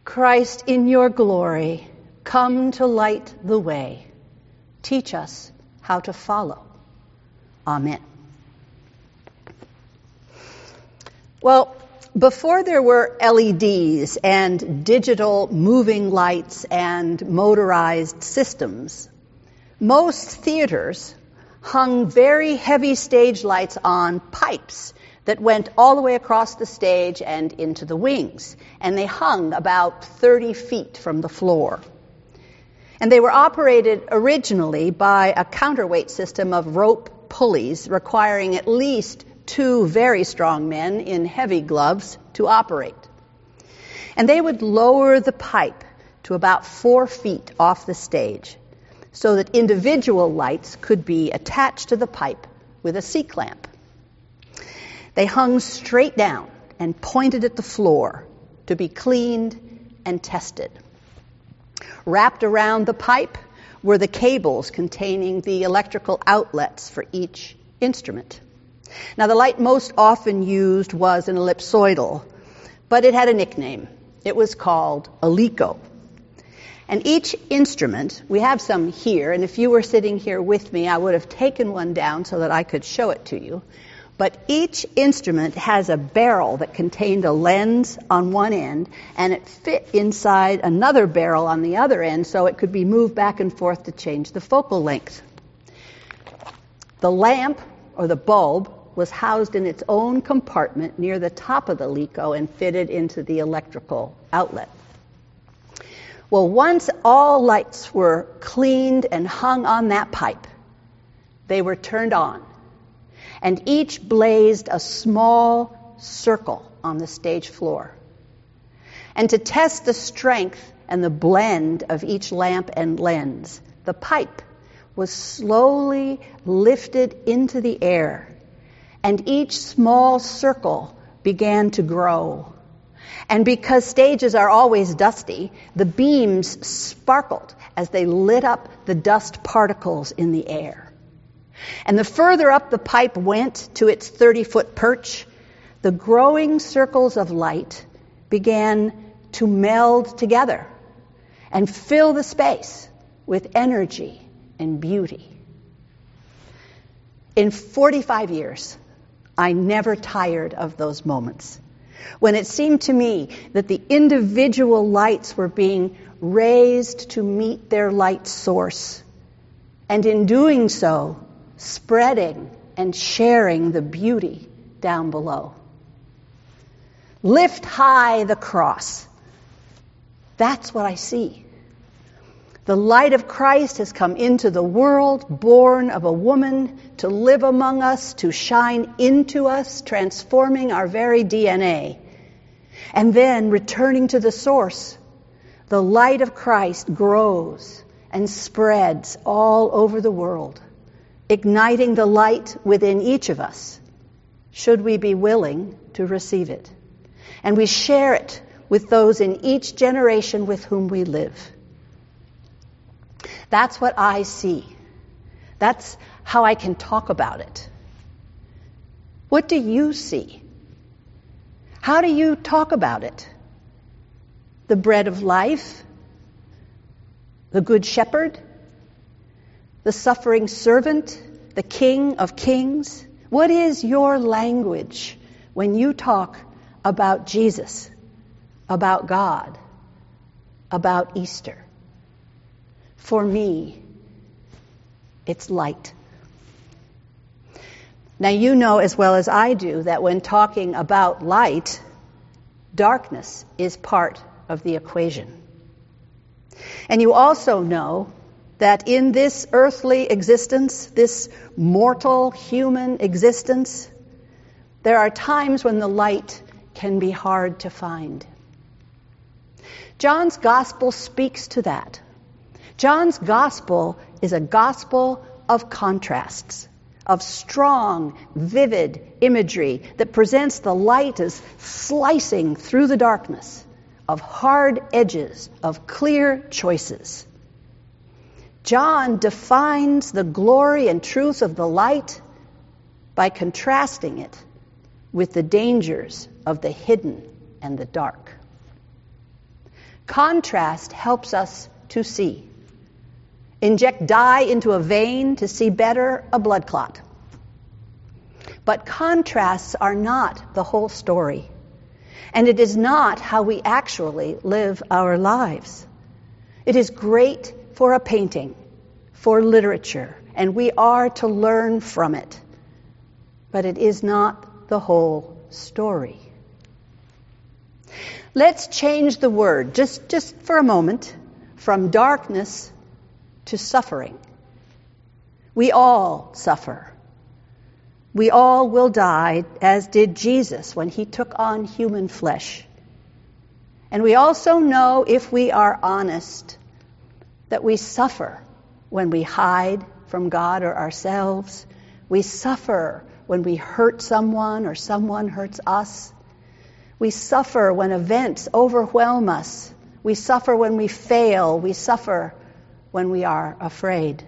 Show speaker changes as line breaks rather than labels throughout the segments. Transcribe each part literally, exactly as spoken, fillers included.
Christ, in your glory, come to light the way. Teach us how to follow. Amen. Well, before there were L E Ds and digital moving lights and motorized systems, most theaters hung very heavy stage lights on pipes that went all the way across the stage and into the wings, and they hung about thirty feet from the floor. And they were operated originally by a counterweight system of rope pulleys requiring at least two very strong men in heavy gloves to operate. And they would lower the pipe to about four feet off the stage so that individual lights could be attached to the pipe with a C-clamp. They hung straight down and pointed at the floor to be cleaned and tested. Wrapped around the pipe were the cables containing the electrical outlets for each instrument. Now, the light most often used was an ellipsoidal, but it had a nickname. It was called a LECO. And each instrument, we have some here, and if you were sitting here with me, I would have taken one down so that I could show it to you. But each instrument has a barrel that contained a lens on one end, and it fit inside another barrel on the other end, so it could be moved back and forth to change the focal length. The lamp, or the bulb, was housed in its own compartment near the top of the LECO and fitted into the electrical outlet. Well, once all lights were cleaned and hung on that pipe, they were turned on, and each blazed a small circle on the stage floor. And to test the strength and the blend of each lamp and lens, the pipe was slowly lifted into the air, and each small circle began to grow. And because stages are always dusty, the beams sparkled as they lit up the dust particles in the air. And the further up the pipe went to its thirty-foot perch, the growing circles of light began to meld together and fill the space with energy and beauty. In forty-five years, I never tired of those moments when it seemed to me that the individual lights were being raised to meet their light source, and in doing so, spreading and sharing the beauty down below. Lift high the cross. That's what I see. The light of Christ has come into the world, born of a woman, to live among us, to shine into us, transforming our very D N A. And then, returning to the source, the light of Christ grows and spreads all over the world, igniting the light within each of us, should we be willing to receive it. And we share it with those in each generation with whom we live. That's what I see. That's how I can talk about it. What do you see? How do you talk about it? The bread of life? The good shepherd? The suffering servant? The King of kings? What is your language when you talk about Jesus, about God, about Easter? For me, it's light. Now, you know as well as I do that when talking about light, darkness is part of the equation. And you also know that in this earthly existence, this mortal human existence, there are times when the light can be hard to find. John's gospel speaks to that. John's gospel is a gospel of contrasts, of strong, vivid imagery that presents the light as slicing through the darkness, of hard edges, of clear choices. John defines the glory and truth of the light by contrasting it with the dangers of the hidden and the dark. Contrast helps us to see. Inject dye into a vein to see better a blood clot. But contrasts are not the whole story. And it is not how we actually live our lives. It is great for a painting, for literature, and we are to learn from it. But it is not the whole story. Let's change the word, just, just for a moment, from darkness to suffering. We all suffer. We all will die, as did Jesus when he took on human flesh. And we also know, if we are honest, that we suffer when we hide from God or ourselves. We suffer when we hurt someone or someone hurts us. We suffer when events overwhelm us. We suffer when we fail. We suffer when we are afraid.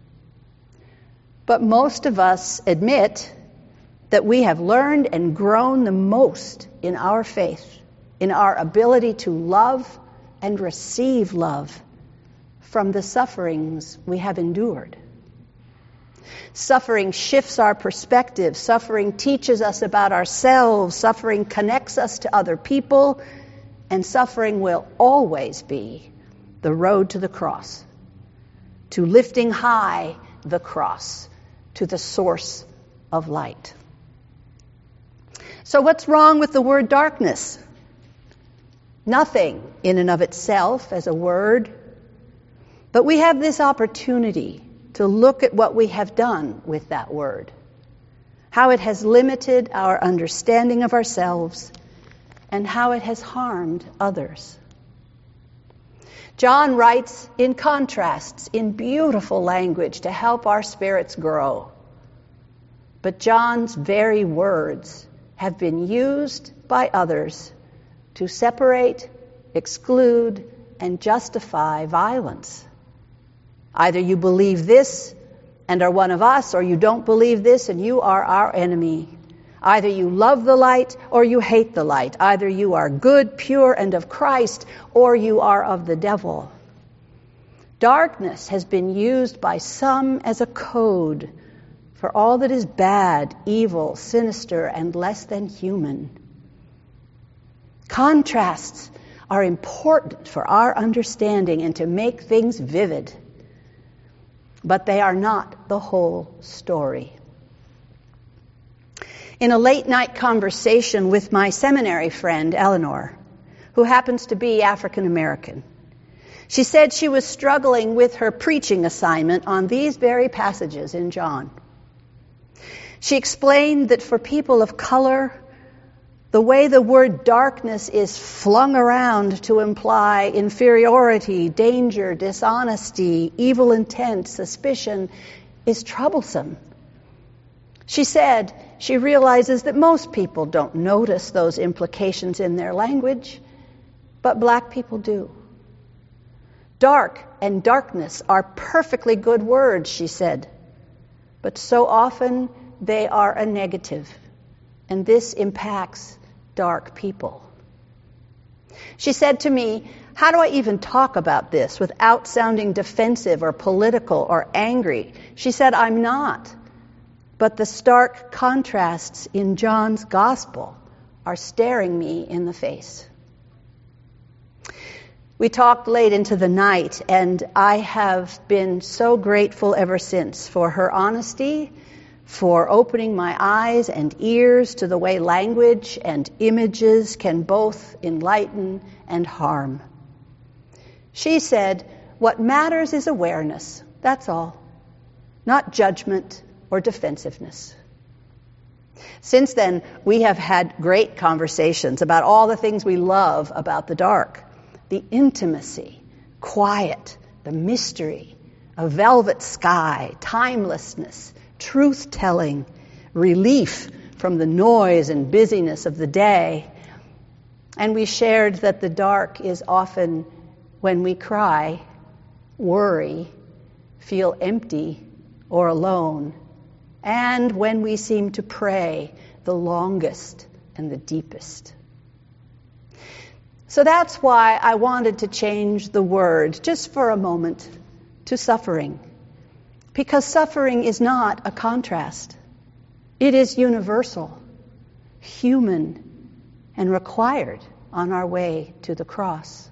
But most of us admit that we have learned and grown the most in our faith, in our ability to love and receive love from the sufferings we have endured. Suffering shifts our perspective. Suffering teaches us about ourselves. Suffering connects us to other people. And suffering will always be the road to the cross, to lifting high the cross, to the source of light. So what's wrong with the word darkness? Nothing in and of itself as a word. But we have this opportunity to look at what we have done with that word, how it has limited our understanding of ourselves, and how it has harmed others. John writes in contrasts, in beautiful language, to help our spirits grow. But John's very words have been used by others to separate, exclude, and justify violence. Either you believe this and are one of us, or you don't believe this and you are our enemy. Either you love the light or you hate the light. Either you are good, pure, and of Christ, or you are of the devil. Darkness has been used by some as a code for all that is bad, evil, sinister, and less than human. Contrasts are important for our understanding and to make things vivid. But they are not the whole story. In a late night conversation with my seminary friend, Eleanor, who happens to be African American, she said she was struggling with her preaching assignment on these very passages in John. She explained that for people of color, the way the word darkness is flung around to imply inferiority, danger, dishonesty, evil intent, suspicion is troublesome. She said she realizes that most people don't notice those implications in their language, but black people do. Dark and darkness are perfectly good words, she said, but so often they are a negative, and this impacts dark people. She said to me, how do I even talk about this without sounding defensive or political or angry? She said, I'm not. But the stark contrasts in John's gospel are staring me in the face. We talked late into the night, and I have been so grateful ever since for her honesty, for opening my eyes and ears to the way language and images can both enlighten and harm. She said, what matters is awareness, that's all, not judgment or defensiveness. Since then, we have had great conversations about all the things we love about the dark. The intimacy, quiet, the mystery, a velvet sky, timelessness, truth-telling, relief from the noise and busyness of the day. And we shared that the dark is often when we cry, worry, feel empty or alone, and when we seem to pray the longest and the deepest. So that's why I wanted to change the word, just for a moment, to suffering. Because suffering is not a contrast. It is universal, human, and required on our way to the cross.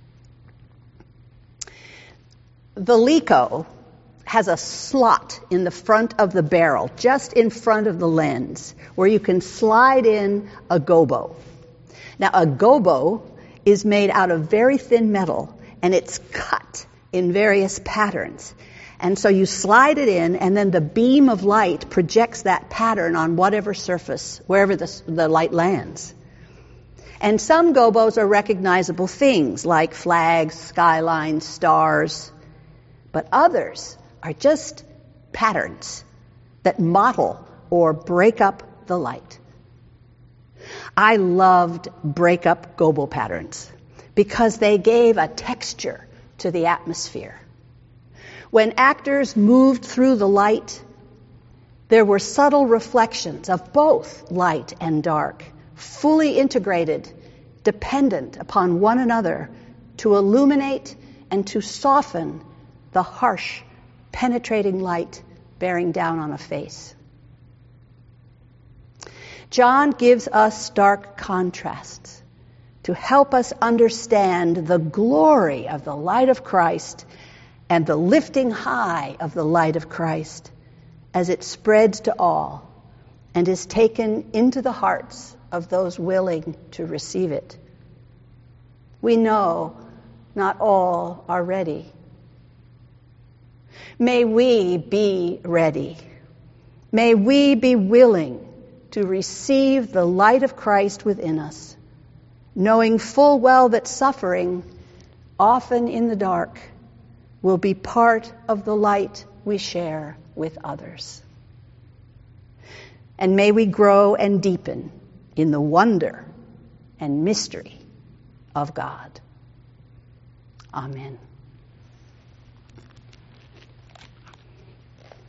The Leco has a slot in the front of the barrel, just in front of the lens, where you can slide in a gobo. Now, a gobo is made out of very thin metal, and it's cut in various patterns. And so you slide it in, and then the beam of light projects that pattern on whatever surface, wherever the, the light lands. And some gobos are recognizable things, like flags, skylines, stars. But others are just patterns that mottle or break up the light. I loved break-up gobo patterns because they gave a texture to the atmosphere. When actors moved through the light, there were subtle reflections of both light and dark, fully integrated, dependent upon one another to illuminate and to soften the harsh, penetrating light bearing down on a face. John gives us stark contrasts to help us understand the glory of the light of Christ and the lifting high of the light of Christ as it spreads to all and is taken into the hearts of those willing to receive it. We know not all are ready. May we be ready. May we be willing to receive the light of Christ within us, knowing full well that suffering, often in the dark, will be part of the light we share with others. And may we grow and deepen in the wonder and mystery of God. Amen.